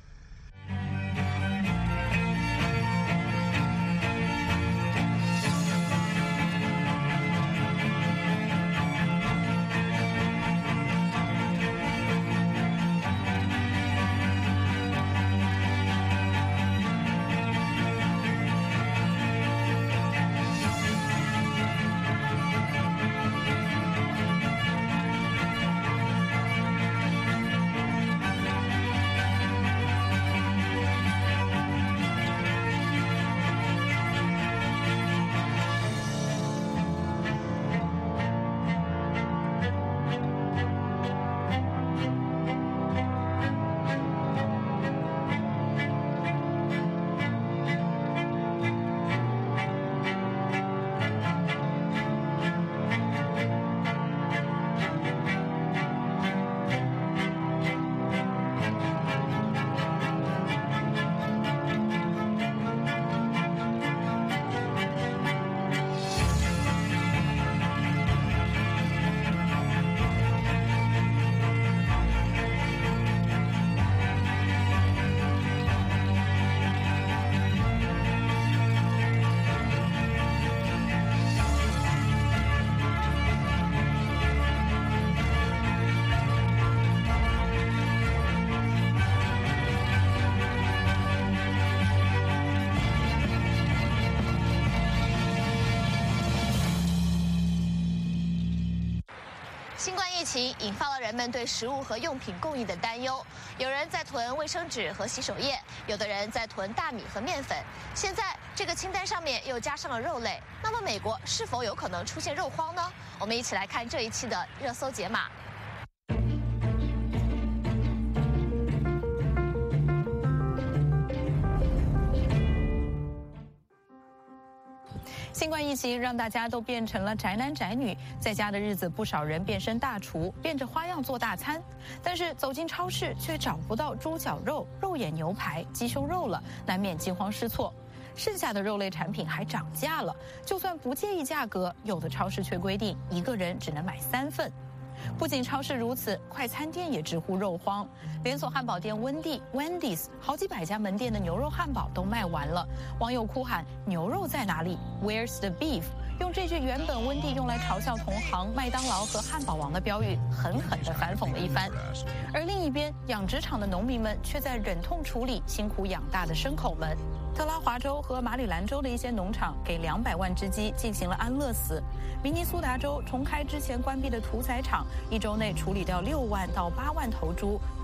新冠疫情引发了人们对食物和用品供应的担忧，有人在囤卫生纸和洗手液，有的人在囤大米和面粉。现在这个清单上面又加上了肉类，那么美国是否有可能出现肉荒呢？我们一起来看这一期的热搜解码。 新冠疫情让大家都变成了宅男宅女，在家的日子，不少人变身大厨，变着花样做大餐。但是走进超市却找不到猪脚肉、肉眼牛排、鸡胸肉了，难免惊慌失措。剩下的肉类产品还涨价了，就算不介意价格，有的超市却规定一个人只能买3份。不仅超市如此，快餐店也直呼肉荒。连锁汉堡店温蒂 （Wendy's） 好几百家门店的牛肉汉堡都卖完了，网友哭喊：“牛肉在哪里 ？Where's the beef？” 用这句原本温蒂用来嘲笑同行麦当劳和汉堡王的标语，狠狠地反讽了一番。而另一边，养殖场的农民们却在忍痛处理辛苦养大的牲口们。特拉华州和马里兰州的一些农场给200万只鸡进行了安乐死。明尼苏达州重开之前关闭的屠宰场，1周内处理掉6万到8万头猪。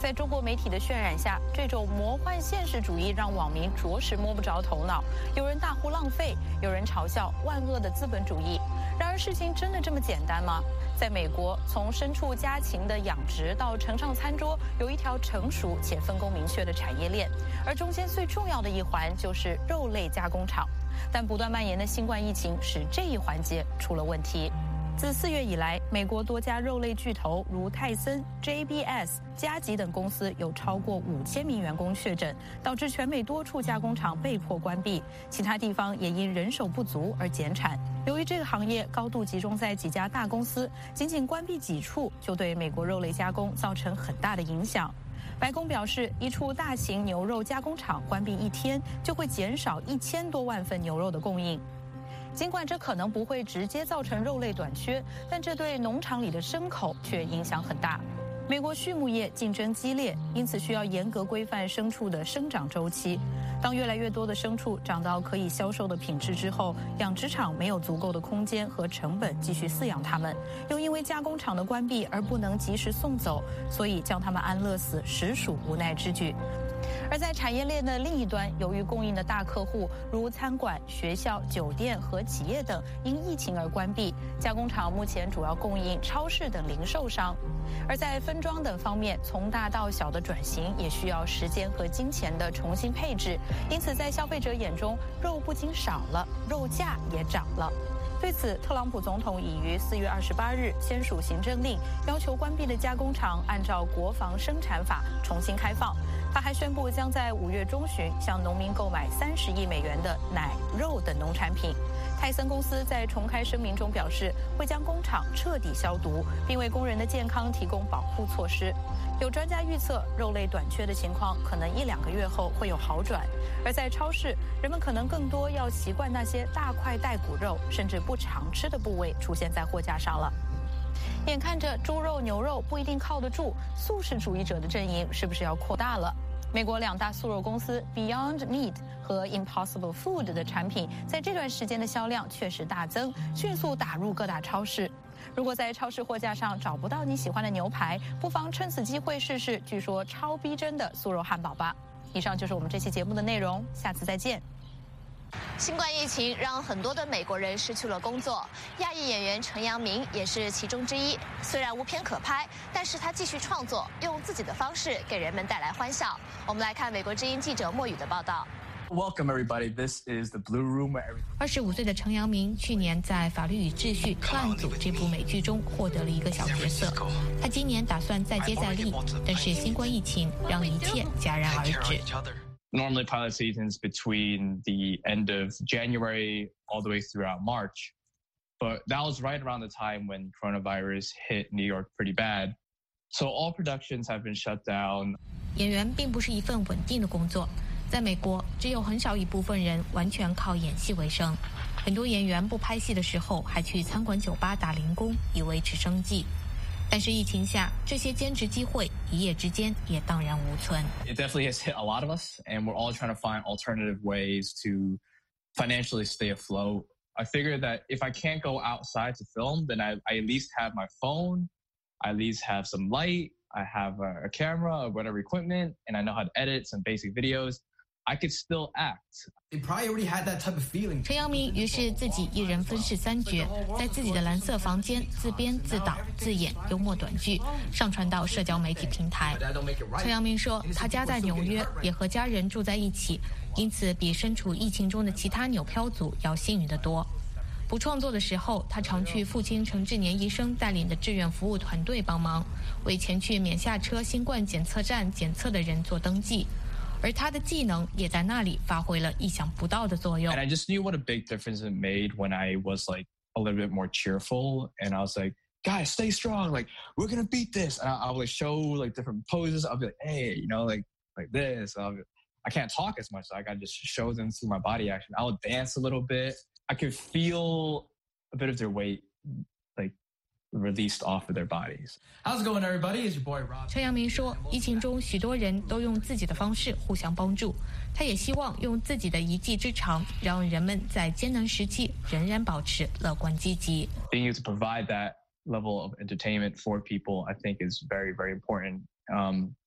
在中国媒体的渲染下，这种魔幻现实主义让网民着实摸不着头脑。有人大呼浪费，有人嘲笑万恶的资本主义。然而，事情真的这么简单吗？在美国，从牲畜家禽的养殖到呈上餐桌，有一条成熟且分工明确的产业链，而中间最重要的一环就是肉类加工厂。但不断蔓延的新冠疫情使这一环节出了问题。自4月以来，美国多家肉类巨头如泰森、JBS、嘉吉等公司有超过5000名员工确诊，导致全美多处加工厂被迫关闭，其他地方也因人手不足而减产。由于这个行业高度集中在几家大公司，仅仅关闭几处就对美国肉类加工造成很大的影响。白宫表示，一处大型牛肉加工厂关闭1天，就会减少1000多万份牛肉的供应。尽管这可能不会直接造成肉类短缺，但这对农场里的牲口却影响很大。美国畜牧业竞争激烈，因此需要严格规范牲畜的生长周期。当越来越多的牲畜长到可以销售的品质之后，养殖场没有足够的空间和成本继续饲养它们，又因为加工厂的关闭而不能及时送走，所以将它们安乐死实属无奈之举。而在产业链的另一端，由于供应的大客户如餐馆、学校、酒店和企业等因疫情而关闭，加工厂目前主要供应超市等零售商。而在分装等方面，从大到小的转型也需要时间和金钱的重新配置，因此在消费者眼中，肉不仅少了，肉价也涨了。对此，特朗普总统已于4月28日签署行政令，要求关闭的加工厂按照国防生产法重新开放。他还宣布将在5月中旬向农民购买30亿美元的奶、肉等农产品。泰森公司在重开声明中表示，会将工厂彻底消毒，并为工人的健康提供保护措施。有专家预测，肉类短缺的情况可能1-2个月后会有好转。而在超市，人们可能更多要习惯那些大块带骨肉，甚至不常吃的部位出现在货架上了。眼看着猪肉、牛肉不一定靠得住，素食主义者的阵营是不是要扩大了？美国2大素肉公司 Beyond Meat 和 Impossible Food 的产品在这段时间的销量确实大增，迅速打入各大超市。如果在超市货架上找不到你喜欢的牛排，不妨趁此机会试试据说超逼真的素肉汉堡吧。以上就是我们这期节目的内容，下次再见。 新冠疫情让很多的美国人失去了工作，亚裔演员陈阳明也是其中之一。虽然无片可拍，但是他继续创作，用自己的方式给人们带来欢笑。我们来看美国之音记者莫宇的报道。 Welcome everybody. This is the Blue Room. 25岁的陈阳明去年在《法律与秩序：特案组》这部美剧中获得了一个小角色。他今年打算再接再厉，但是新冠疫情让一切戛然而止。 Normally pilot seasons between the end of January all the way throughout March. But that was right around the time when coronavirus hit New York pretty bad. So all productions have been shut down. 演员并不是一份稳定的工作，在美国只有很少一部分人完全靠演戏为生。很多演员不拍戏的时候还去餐馆酒吧打零工以维持生计。但是疫情下，这些兼职机会一夜之间也荡然无存。 It definitely has hit a lot of us, and we're all trying to find alternative ways to financially stay afloat. I figured that if I can't go outside to film, then I at least have my phone, I at least have some light, I have a camera or whatever equipment, and I know how to edit some basic videos. I could still act. They probably already had that type of feeling. 陈阳明于是自己一人分饰3角，在自己的蓝色房间自编自导自演幽默短剧，上传到社交媒体平台。陈阳明说，他家在纽约，也和家人住在一起，因此比身处疫情中的其他纽漂族要幸运得多。不创作的时候，他常去父亲陈志年医生带领的志愿服务团队帮忙，为前去免下车新冠检测站检测的人做登记。而他的技能也在那里发挥了意想不到的作用。 And I just knew what a big difference it made when I was like a little bit more cheerful, and I was like, guys, stay strong, like we're gonna beat this. And I'll like show like different poses. I'll be like, hey, you know, like this. I can't talk as much, so I gotta just show them through my body action. I'll dance a little bit. I could feel a bit of their weight like released off of their bodies. How's it going, everybody? It's your boy Rob. 陈阳明说，疫情中许多人都用自己的方式互相帮助，他也希望用自己的一技之长，让人们在艰难时期仍然保持乐观积极。 Being able to provide that level of entertainment for people, I think, is very, very important.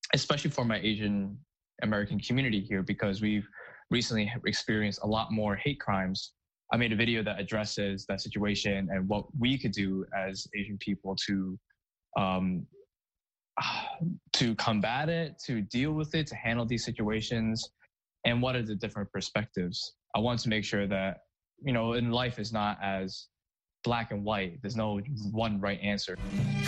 especially for my Asian American community here, because we've recently experienced a lot more hate crimes. I made a video that addresses that situation and what we could do as Asian people to combat it, to deal with it, to handle these situations, and what are the different perspectives. I want to make sure that, you know, in life is not as black and white. There's no one right answer.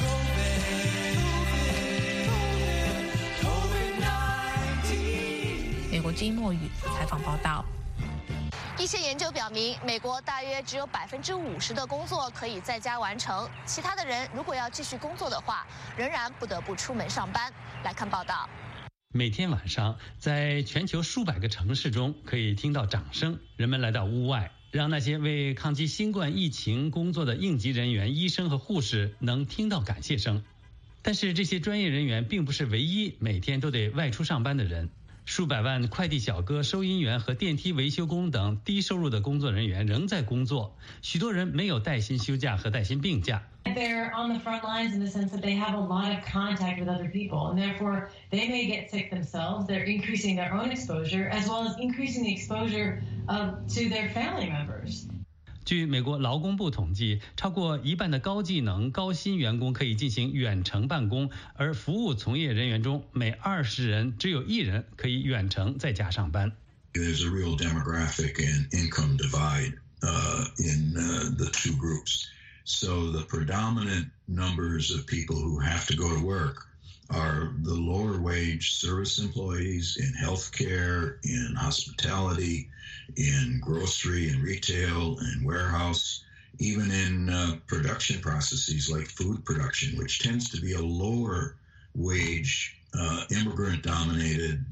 美国之音莫语采访报道。 一些研究表明，美国大约只有50%的工作可以在家完成，其他的人如果要继续工作的话，仍然不得不出门上班。来看报道。 每天晚上，在全球数百个城市中，可以听到掌声，人们来到屋外，让那些为抗击新冠疫情工作的应急人员、医生和护士能听到感谢声。但是这些专业人员并不是唯一每天都得外出上班的人。数百万快递小哥、收银员和电梯维修工等低收入的工作人员仍在工作，许多人没有带薪休假和带薪病假。 They're on the front lines in the sense that they have a lot of contact with other people, and therefore they may get sick themselves. They're increasing their own exposure as well as increasing the exposure to their family members. 据美国劳工部统计，超过一半的高技能、高薪员工可以进行远程办公，而服务从业人员中，每20人只有1人可以远程在家上班。 There's a real demographic and income divide in the two groups. So the predominant numbers of people who have to go to work are the lower wage service employees in healthcare, in hospitality, in grocery and retail and warehouse, even in production processes like food production, which tends to be a lower wage, immigrant-dominated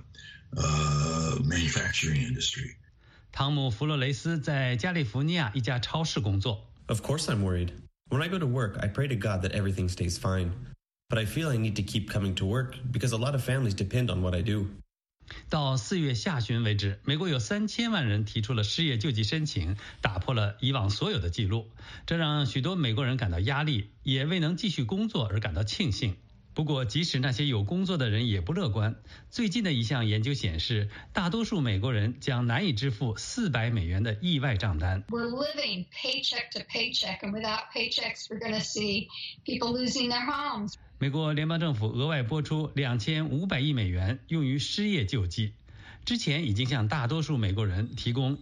manufacturing industry. 汤姆·弗洛雷斯在加利福尼亚一家超市工作。 Of course I'm worried. When I go to work, I pray to God that everything stays fine. But I feel I need to keep coming to work because a lot of families depend on what I do. 到4月下旬为止，美国有3000万人提出了失业救济申请，打破了以往所有的记录。这让许多美国人感到压力，也为能继续工作而感到庆幸。不过，即使那些有工作的人也不乐观。最近的一项研究显示，大多数美国人将难以支付$400的意外账单。 We're living paycheck to paycheck, and without paychecks, we're going to see people losing their homes. 美国联邦政府额外拨出$2500亿用于失业救济，之前已经向大多数美国人提供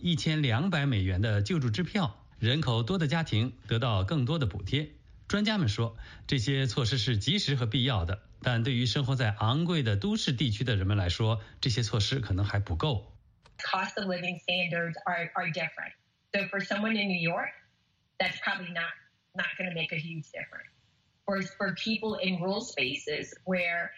$1200的救助支票，人口多的家庭得到更多的补贴。专家们说，这些措施是及时和必要的，但对于生活在昂贵的都市地区的人们来说，这些措施可能还不够。 Cost of living standards are different. So for someone in New York, that's probably not going to make a huge difference. For people in rural spaces where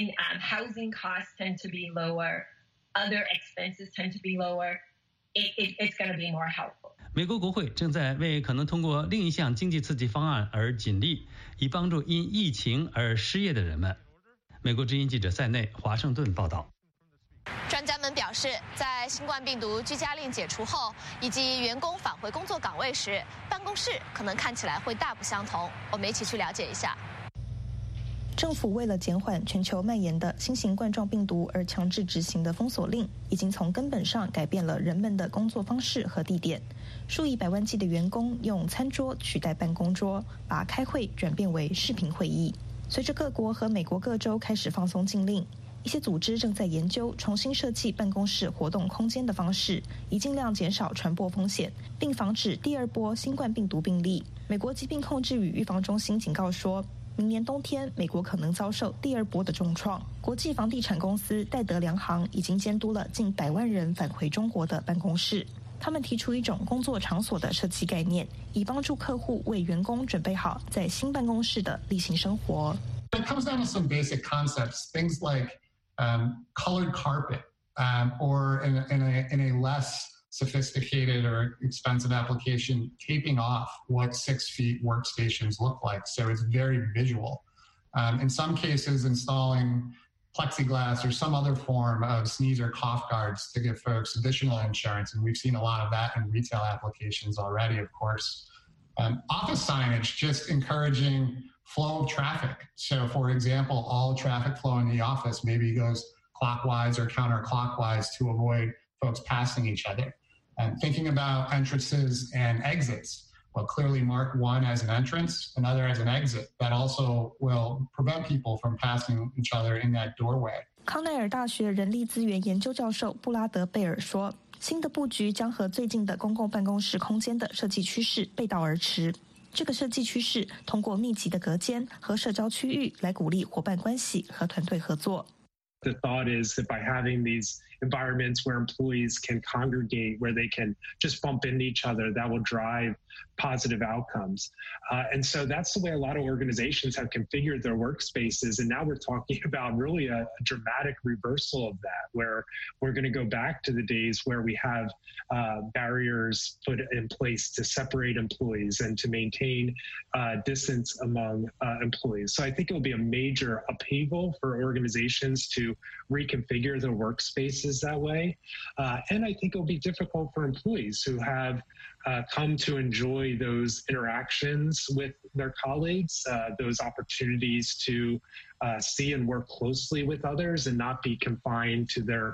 housing costs tend to be lower, other expenses tend to be lower, it's going to be more helpful. 美国国会正在为可能通过另一项经济刺激方案而尽力，以帮助因疫情而失业的人们。美国之音记者塞内，华盛顿报道。 专家们表示，在新冠病毒居家令解除后，以及员工返回工作岗位时，办公室可能看起来会大不相同。我们一起去了解一下。 政府为了减缓全球蔓延的新型冠状病毒而强制执行的封锁令，已经从根本上改变了人们的工作方式和地点。数以百万计的员工用餐桌取代办公桌，把开会转变为视频会议。随着各国和美国各州开始放松禁令，一些组织正在研究重新设计办公室活动空间的方式，以尽量减少传播风险，并防止第二波新冠病毒病例。美国疾病控制与预防中心警告说，明年冬天美国可能遭受第二波的重创。国际房地产公司戴德梁行已经监督了近100万人返回中国的办公室。他们提出一种工作场所的设计概念，以帮助客户为员工准备好在新办公室的例行生活。 It comes down to some basic concepts, things like colored carpet, or in a less sophisticated or expensive application, taping off what 6 feet workstations look like. So it's very visual. In some cases, installing plexiglass or some other form of sneeze or cough guards to give folks additional insurance. And we've seen a lot of that in retail applications already, of course. Office signage just encouraging flow of traffic. So, for example, all traffic flow in the office maybe goes clockwise or counterclockwise to avoid folks passing each other. Thinking about entrances and exits. Well, clearly mark one as an entrance, another as an exit. That also will prevent people from passing each other in that doorway. 康奈尔大学人力资源研究教授布拉德贝尔说，新的布局将和最近的公共办公室空间的设计趋势背道而驰。这个设计趋势通过密集的隔间和社交区域来鼓励伙伴关系和团队合作。 The thought is that by having these environments where employees can congregate, where they can just bump into each other, that will drive positive outcomes. And so that's the way a lot of organizations have configured their workspaces. And now we're talking about really a dramatic reversal of that, where we're going to go back to the days where we have barriers put in place to separate employees and to maintain distance among employees. So I think it will be a major upheaval for organizations to reconfigure their workspaces that way. And I think it will be difficult for employees who have come to enjoy those interactions with their colleagues, those opportunities to see and work closely with others and not be confined to their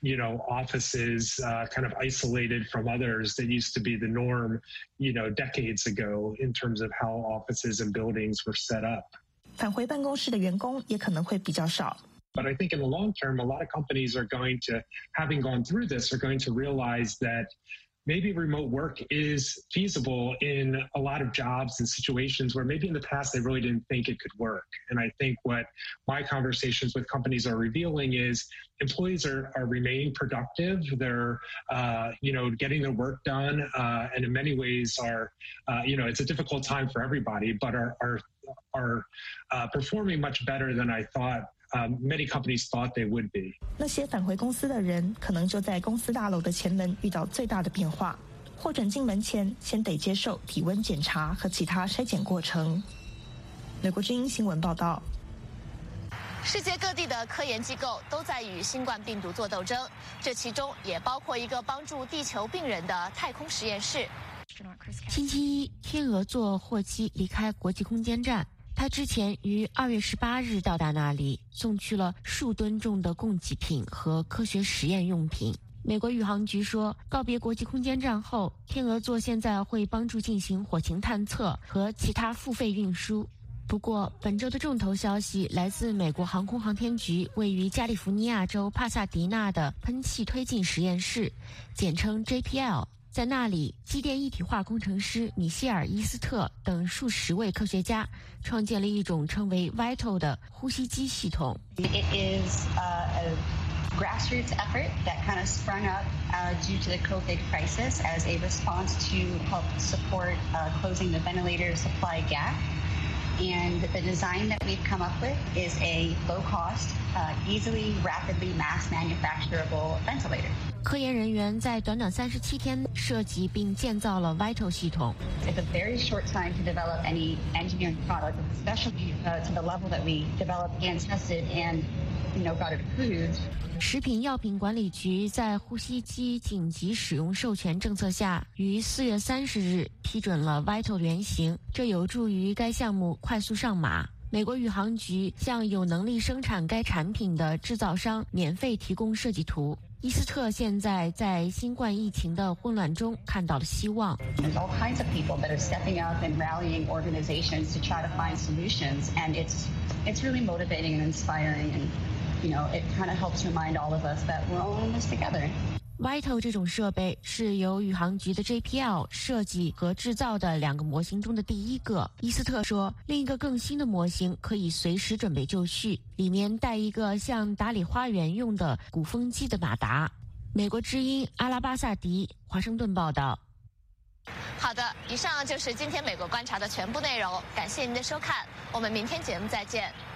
offices, kind of isolated from others that used to be the norm, decades ago in terms of how offices and buildings were set up. 返回办公室的员工也可能会比较少。 But I think in the long term, a lot of companies are going to, having gone through this, are going to realize that maybe remote work is feasible in a lot of jobs and situations where maybe in the past they really didn't think it could work. And I think what my conversations with companies are revealing is employees are remaining productive. They're, getting their work done, and in many ways are, it's a difficult time for everybody, but are performing much better than I thought. Many companies thought they would be. 那些返回公司的人，可能就在公司大楼的前门遇到最大的变化。获准进门前，先得接受体温检查和其他筛检过程。美国之音新闻报道。 世界各地的科研机构都在与新冠病毒做斗争，这其中也包括一个帮助地球病人的太空实验室。 星期一，天鹅座货机离开国际空间站。他之前于2月18日到达那里，送去了数吨重的供给品和科学实验用品。美国宇航局说，告别国际空间站后，天鹅座现在会帮助进行火星探测和其他付费运输。不过，本周的重头消息来自美国航空航天局位于加利福尼亚州帕萨迪纳的喷气推进实验室，简称 JPL。在那里，机电一体化工程师米歇尔·伊斯特等数十位科学家创建了一种称为 Vital 的呼吸机系统。 It is a grassroots effort that kind of sprung up due to the COVID crisis as a response to help support closing the ventilator supply gap. And the design that we've come up with is a low-cost, easily, rapidly mass-manufacturable ventilator. 科研人员在短短37天设计并建造了 Vital 系统。 It's a very short time to develop any engineering product, especially to the level that we developed and tested and, got it approved. 食品药品管理局在呼吸机紧急使用授权政策下，于4月30日批准了 Vital 原型，这有助于该项目快速上马。美国宇航局向有能力生产该产品的制造商免费提供设计图。伊斯特现在在新冠疫情的混乱中看到了希望。 There's all kinds of people that are stepping up and rallying organizations to try to find solutions, and it's really motivating and inspiring, and it kind of helps remind all of us that we're all in this together. Vital 这种设备是由宇航局的 JPL 设计和制造的2个模型中的第一个。伊斯特说，另一个更新的模型可以随时准备就绪，里面带一个像打理花园用的鼓风机的马达。美国之音阿拉巴萨迪，华盛顿报道。 好的，以上就是今天美国观察的全部内容，感谢您的收看，我们明天节目再见。